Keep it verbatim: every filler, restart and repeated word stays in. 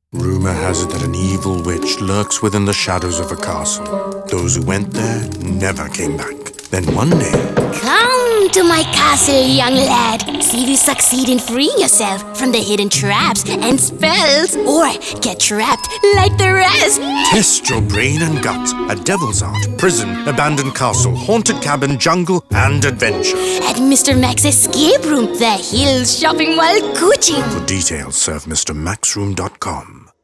Rumor has it that an evil witch lurks within the shadows of a castle. Those who went there never came back. Then one day... Come to my castle, young lad. See if you succeed in freeing yourself from the hidden traps and spells, or get trapped like the rest. Test your brain and gut. A devil's art, prison, abandoned castle, haunted cabin, jungle, and adventure. At Mister Mac's escape room, the hills shopping while cooching. For details, surf Mr Max Room dot com.